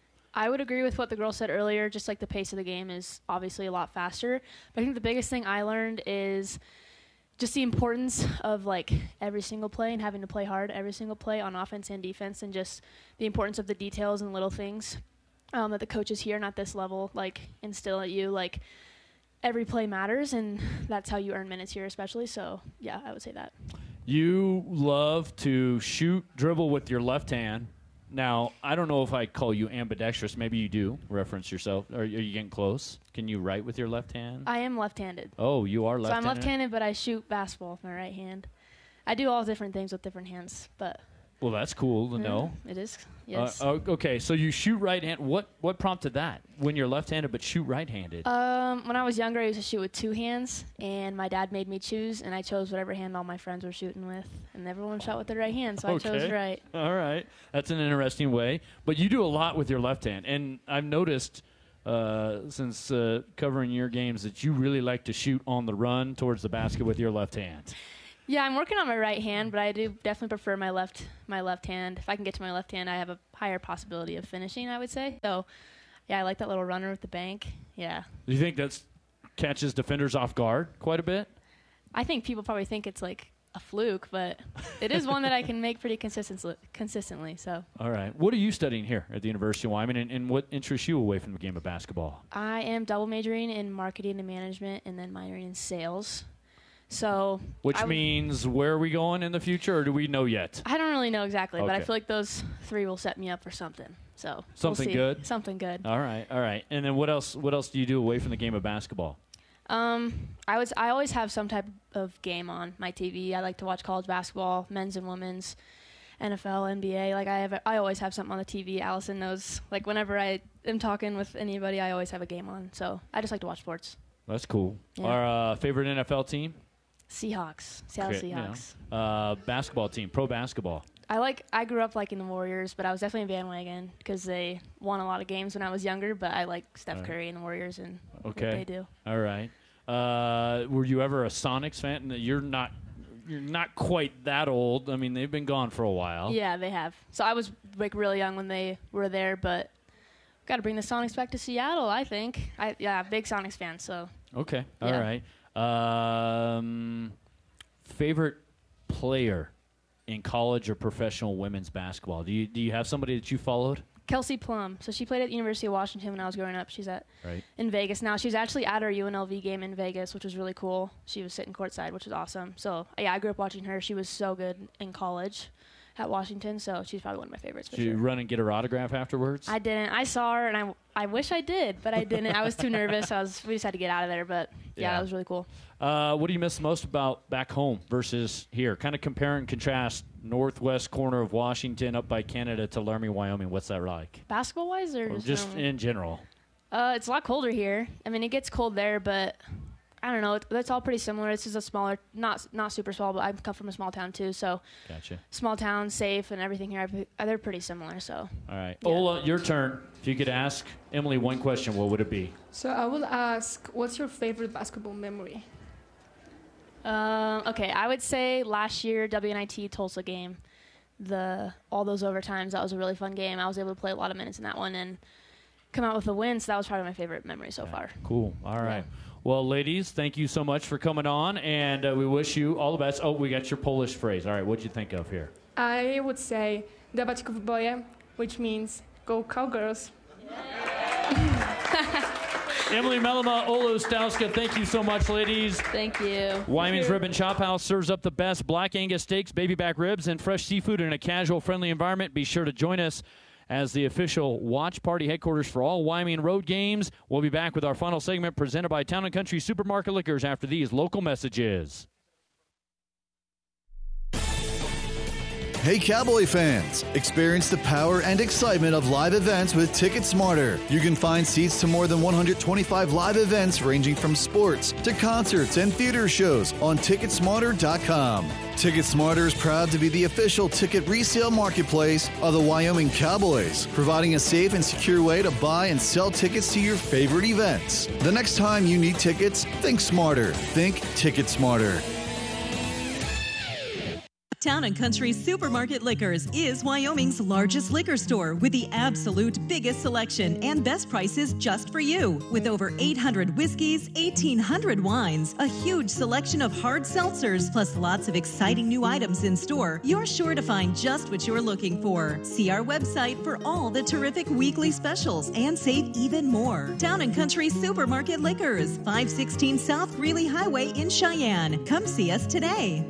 I would agree with what the girl said earlier. Just like the pace of the game is obviously a lot faster. But I think the biggest thing I learned is just the importance of like every single play and having to play hard every single play on offense and defense, and just the importance of the details and little things um, that the coaches here and at this level like instill at you. Like every play matters, and that's how you earn minutes here, especially. So yeah, I would say that. You love to shoot, dribble with your left hand. Now, I don't know if I call you ambidextrous. Maybe you do reference yourself. Are, are you getting close? Can you write with your left hand? I am left-handed. Oh, you are So left-handed? I'm left-handed, but I shoot basketball with my right hand. I do all different things with different hands, but... Well, that's cool to Mm, know. it is, yes. Uh, oh, okay, so you shoot right-hand. What what prompted that? When you're left-handed but shoot right-handed? Um, when I was younger, I used to shoot with two hands, and my dad made me choose, and I chose whatever hand all my friends were shooting with, and everyone shot with their right hand, so I chose right. All right. That's an interesting way. But you do a lot with your left hand, and I've noticed uh, since uh, covering your games that you really like to shoot on the run towards the basket with your left hand. Yeah, I'm working on my right hand, but I do definitely prefer my left my left hand. If I can get to my left hand, I have a higher possibility of finishing, I would say. So, yeah, I like that little runner with the bank. Yeah. Do you think that catches defenders off guard quite a bit? I think people probably think it's like a fluke, but it is one that I can make pretty consistently. consistently. So All right. What are you studying here at the University of Wyoming, and, and what interests you away from the game of basketball? I am double majoring in marketing and management and then minoring in sales. So Which I w- means where are we going in the future, or do we know yet? I don't really know exactly, but I Okay. feel like those three will set me up for something. So we'll Something see. good? Something good. All right. All right. And then what else What else do you do away from the game of basketball? Um, I was I always have some type of game on my T V. I like to watch college basketball, men's and women's, N F L, N B A. Like I have, a, I always have something on the T V. Allison knows. Like whenever I am talking with anybody, I always have a game on. So I just like to watch sports. That's cool. Yeah. Our uh, favorite N F L team? Seahawks, Seattle Okay, you know. Seahawks. Uh, basketball team, pro basketball. I like. I grew up liking the Warriors, but I was definitely a bandwagon because they won a lot of games when I was younger. But I like Steph All right. Curry and the Warriors and Okay. what they do. All right. Uh, were you ever a Sonics fan? No, You're not. You're not quite that old. I mean, they've been gone for a while. Yeah, they have. So I was like really young when they were there, but got to bring the Sonics back to Seattle. I think. I yeah, big Sonics fan. So Okay. All Yeah. right. Um, favorite player in college or professional women's basketball? Do you do you have somebody that you followed? Kelsey Plum. So she played at the University of Washington when I was growing up. She's at right. in Vegas now. She was actually at our U N L V game in Vegas, which was really cool. She was sitting courtside, which was awesome. So, yeah, I grew up watching her. She was so good in college at Washington, so she's probably one of my favorites for Did you sure. run and get her autograph afterwards? I didn't. I saw her, and I, I wish I did, but I didn't. I was too nervous. I was. We just had to get out of there, but, yeah, Yeah. that was really cool. Uh, what do you miss most about back home versus here? Kind of compare and contrast northwest corner of Washington up by Canada to Laramie, Wyoming. What's that like? Basketball-wise or, Or just, just normal? in general? Uh, it's a lot colder here. I mean, it gets cold there, but I don't know. It, it's all pretty similar. This is a smaller, not not super small, but I come from a small town too, so Gotcha. small town, safe, and everything here. I- They're pretty similar. So All right. Ola, your turn. If you could ask Emily one question, what would it be? So I will ask, what's your favorite basketball memory? Um, okay, I would say last year W N I T Tulsa game, the all those overtimes. That was a really fun game. I was able to play a lot of minutes in that one and come out with a win. So that was probably my favorite memory so far. Cool. All right. Well, ladies, thank you so much for coming on, and uh, we wish you all the best. Oh, we got your Polish phrase. All right, what'd you think of here? I would say dawać w boje, which means go cowgirls. Emily Melema, Ola Stauska, thank you so much, ladies. Thank you. Wyoming's Ribbon Chop House serves up the best black Angus steaks, baby back ribs, and fresh seafood in a casual, friendly environment. Be sure to join us as the official watch party headquarters for all Wyoming road games. We'll be back with our final segment presented by Town and Country Supermarket Liquors after these local messages. Hey Cowboy fans! Experience the power and excitement of live events with Ticket Smarter. You can find seats to more than one hundred twenty-five live events ranging from sports to concerts and theater shows on ticket smarter dot com. Ticket Smarter is proud to be the official ticket resale marketplace of the Wyoming Cowboys, providing a safe and secure way to buy and sell tickets to your favorite events. The next time you need tickets, think smarter. Think Ticket Smarter. Town and Country Supermarket Liquors is Wyoming's largest liquor store with the absolute biggest selection and best prices just for you. With over eight hundred whiskeys, eighteen hundred wines, a huge selection of hard seltzers, plus lots of exciting new items in store, you're sure to find just what you're looking for. See our website for all the terrific weekly specials and save even more. Town and Country Supermarket Liquors, five sixteen South Greeley Highway in Cheyenne. Come see us today.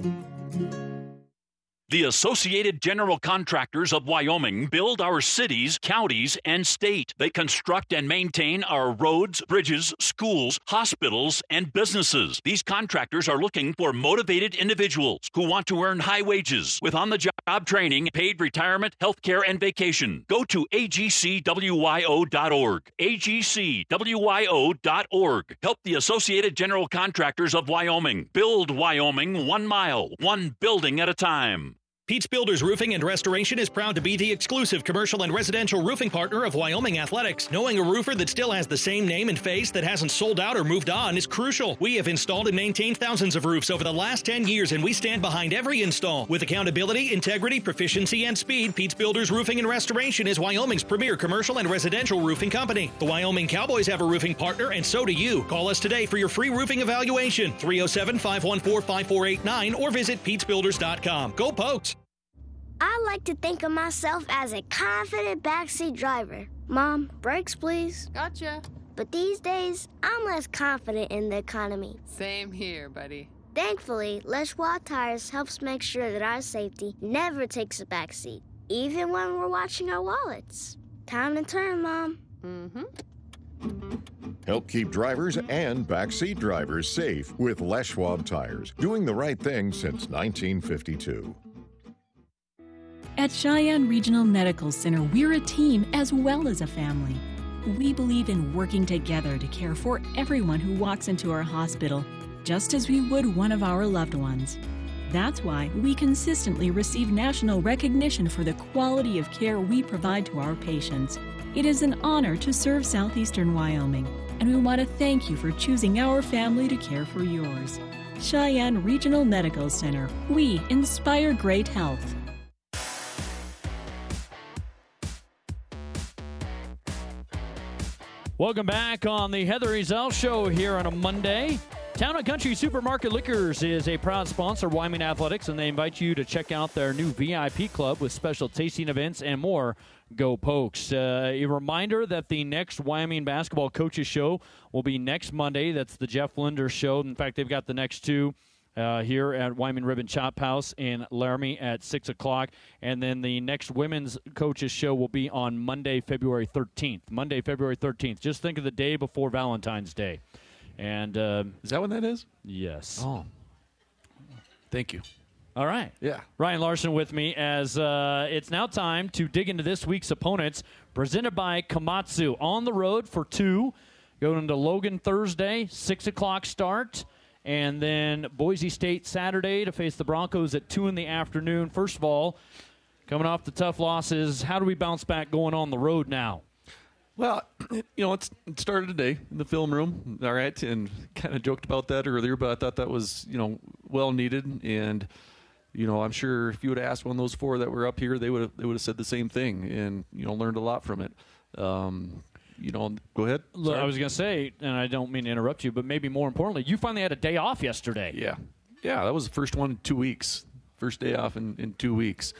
The Associated General Contractors of Wyoming build our cities, counties, and state. They construct and maintain our roads, bridges, schools, hospitals, and businesses. These contractors are looking for motivated individuals who want to earn high wages with on-the-job training, paid retirement, health care, and vacation. Go to A G C W Y O dot org. A G C W Y O dot org. Help the Associated General Contractors of Wyoming build Wyoming one mile, one building at a time. Pete's Builders Roofing and Restoration is proud to be the exclusive commercial and residential roofing partner of Wyoming Athletics. Knowing a roofer that still has the same name and face that hasn't sold out or moved on is crucial. We have installed and maintained thousands of roofs over the last ten years, and we stand behind every install. With accountability, integrity, proficiency, and speed, Pete's Builders Roofing and Restoration is Wyoming's premier commercial and residential roofing company. The Wyoming Cowboys have a roofing partner, and so do you. Call us today for your free roofing evaluation, three oh seven, five one four, five four eight nine, or visit Pete's Builders dot com. Go Pokes! I like to think of myself as a confident backseat driver. Mom, brakes, please. Gotcha. But these days, I'm less confident in the economy. Same here, buddy. Thankfully, Les Schwab Tires helps make sure that our safety never takes a backseat, even when we're watching our wallets. Time to turn, Mom. Mm-hmm. Help keep drivers and backseat drivers safe with Les Schwab Tires, doing the right thing since nineteen fifty-two. At Cheyenne Regional Medical Center, we're a team as well as a family. We believe in working together to care for everyone who walks into our hospital, just as we would one of our loved ones. That's why we consistently receive national recognition for the quality of care we provide to our patients. It is an honor to serve southeastern Wyoming, and we want to thank you for choosing our family to care for yours. Cheyenne Regional Medical Center. We inspire great health. Welcome back on the Heather Ezell Show here on a Monday. Town and Country Supermarket Liquors is a proud sponsor of Wyoming Athletics, and they invite you to check out their new V I P club with special tasting events and more. Go Pokes. Uh, a reminder that the next Wyoming Basketball Coaches Show will be next Monday. That's the Jeff Linder Show. In fact, they've got the next two uh, here at Wyoming Ribbon Chop House in Laramie at six o'clock. And then the next Women's Coaches Show will be on Monday, February thirteenth. Monday, February thirteenth. Just think of the day before Valentine's Day. And uh, is that when that is? Yes. Oh, thank you. All right. Yeah. Ryan Larson with me as uh, it's now time to dig into this week's opponents, presented by Komatsu. On the road for two, going to Logan Thursday, six o'clock start, and then Boise State Saturday to face the Broncos at two in the afternoon. First of all, coming off the tough losses, how do we bounce back going on the road now? Well, you know, it's, it started today in the film room, all right, and kind of joked about that earlier, but I thought that was, you know, well needed. And, you know, I'm sure if you would have asked one of those four that were up here, they would have they would have said the same thing and, you know, learned a lot from it. Um, you know, go ahead. Look, I was going to say, and I don't mean to interrupt you, but maybe more importantly, you finally had a day off yesterday. Yeah. Yeah, that was the first one in two weeks. First day off in, in two weeks,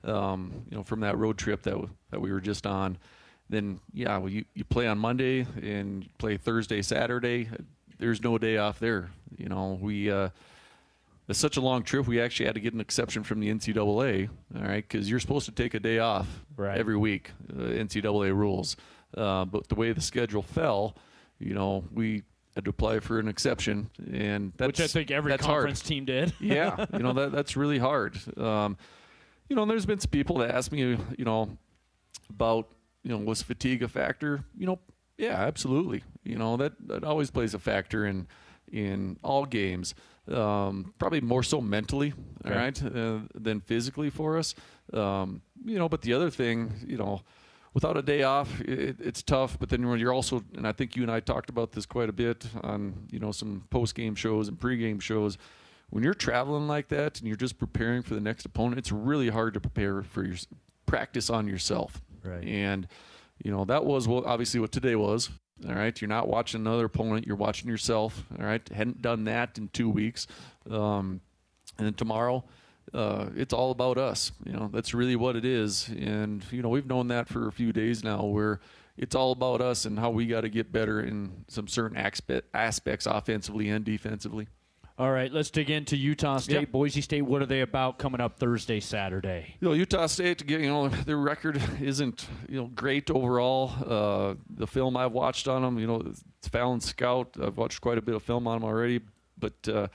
um, you know, from that road trip that, w- that we were just on. Then, yeah, well, you, you play on Monday and you play Thursday, Saturday. There's no day off there. You know, we uh, it's such a long trip, we actually had to get an exception from the N C double A, all right, because you're supposed to take a day off right. every week, uh, N C double A rules. Uh, but the way the schedule fell, you know, we had to apply for an exception. and that's, Which I think every conference hard. team did. Yeah, you know, that that's really hard. Um, you know, and there's been some people that ask me, you know, about, you know, was fatigue a factor? You know, yeah, absolutely. You know, that, that always plays a factor in in all games. Um, probably more so mentally, all Okay. right, uh, than physically for us. Um, you know, but the other thing, you know, without a day off, it, it's tough. But then when you're also, and I think you and I talked about this quite a bit on, you know, some post-game shows and pre-game shows, when you're traveling like that and you're just preparing for the next opponent, it's really hard to prepare for your practice on yourself. Right. And, you know, that was what obviously what today was. All right. You're not watching another opponent. You're watching yourself. All right. Hadn't done that in two weeks. Um, and then tomorrow, uh, it's all about us. You know, that's really what it is. And, you know, we've known that for a few days now, where it's all about us and how we got to get better in some certain aspect, aspects offensively and defensively. All right, let's dig into Utah State, Yep. Boise State. What are they about coming up Thursday, Saturday? You know, Utah State, you know, their record isn't, you know, great overall. Uh, the film I've watched on them, you know, it's Fallon Scout. I've watched quite a bit of film on them already. But uh,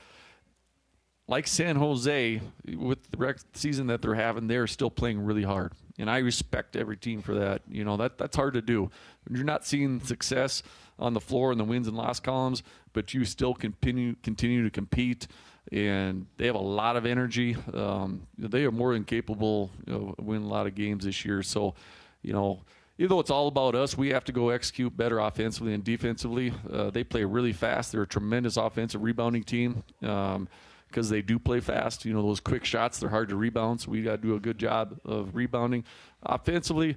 like San Jose, with the rec- season that they're having, they're still playing really hard. And I respect every team for that. You know, that that's hard to do. When you're not seeing success on the floor in the wins and loss columns, but you still continue continue to compete, and they have a lot of energy. Um, they are more than capable, you know, of winning a lot of games this year. So, you know, even though it's all about us, we have to go execute better offensively and defensively. Uh, they play really fast. They're a tremendous offensive rebounding team um, because they do play fast. You know, those quick shots, they're hard to rebound, so we got to do a good job of rebounding. Offensively,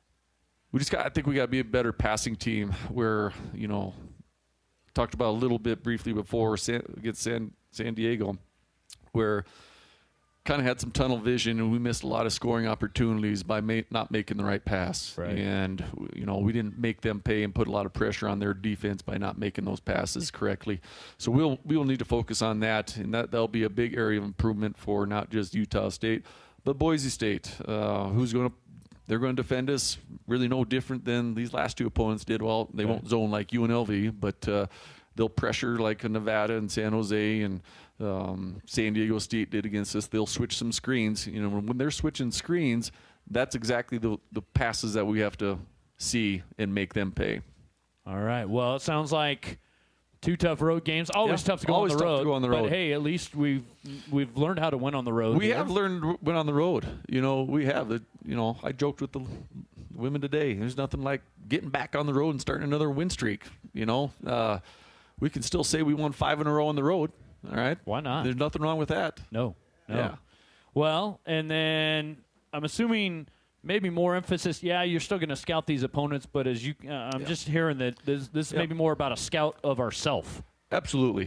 we just got. I think we got to be a better passing team. Where, you know, talked about a little bit briefly before San, against San San Diego, where kind of had some tunnel vision and we missed a lot of scoring opportunities by ma- not making the right pass. Right. And, you know, we didn't make them pay and put a lot of pressure on their defense by not making those passes correctly. So we'll we'll need to focus on that, and that that'll be a big area of improvement for not just Utah State, but Boise State, uh, who's going to they're going to defend us really no different than these last two opponents did. Well, they Okay. won't zone like U N L V, but uh, they'll pressure like Nevada and San Jose and um, San Diego State did against us. They'll switch some screens. You know, when they're switching screens, that's exactly the the passes that we have to see and make them pay. All right. Well, it sounds like two tough road games. Always Yeah, tough to go always on the tough road. to go on the But road. hey, at least we've we've learned how to win on the road. We here. have learned win on the road. You know, we have. The, you know, I joked with the women today. There's nothing like getting back on the road and starting another win streak. You know, uh, we can still say we won five in a row on the road. All right. Why not? There's nothing wrong with that. No. No. Yeah. Well, and then I'm assuming maybe more emphasis. Yeah, you're still going to scout these opponents, but as you, uh, I'm Yeah. just hearing that this, this is Yeah. maybe more about a scout of ourself. Absolutely.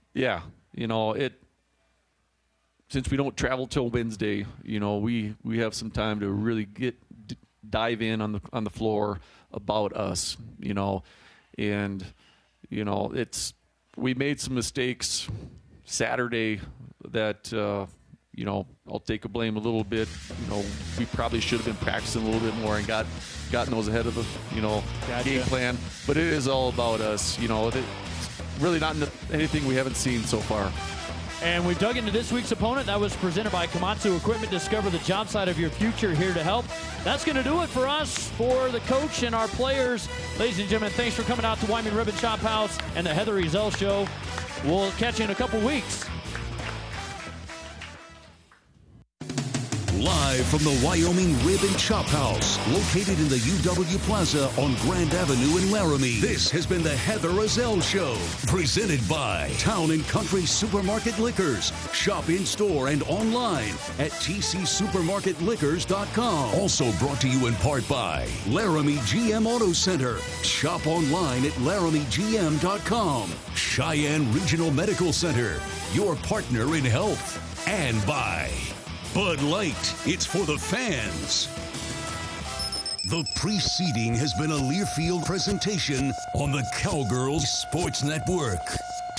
yeah, you know, it, since we don't travel till Wednesday, you know, we, we have some time to really get, d- dive in on the, on the floor about us, you know, and, you know, it's, we made some mistakes Saturday that, uh, you know, I'll take a blame a little bit. You know, we probably should have been practicing a little bit more and got gotten those ahead of the, you know, gotcha. game plan. But it is all about us. You know, it's really not anything we haven't seen so far. And we've dug into this week's opponent. That was presented by Komatsu Equipment. Discover the job site of your future, here to help. That's going to do it for us, for the coach and our players. Ladies and gentlemen, thanks for coming out to Wyoming Ribbon Chop House and the Heather Ezell Show. We'll catch you in a couple weeks. Live from the Wyoming Ribbon Chop House, located in the U W Plaza on Grand Avenue in Laramie. This has been the Heather Ezell Show, presented by Town and Country Supermarket Liquors. Shop in-store and online at T C supermarket liquors dot com. Also brought to you in part by Laramie G M Auto Center. Shop online at laramie g m dot com. Cheyenne Regional Medical Center, your partner in health. And by Bud Light, it's for the fans. The preceding has been a Learfield presentation on the Cowgirls Sports Network.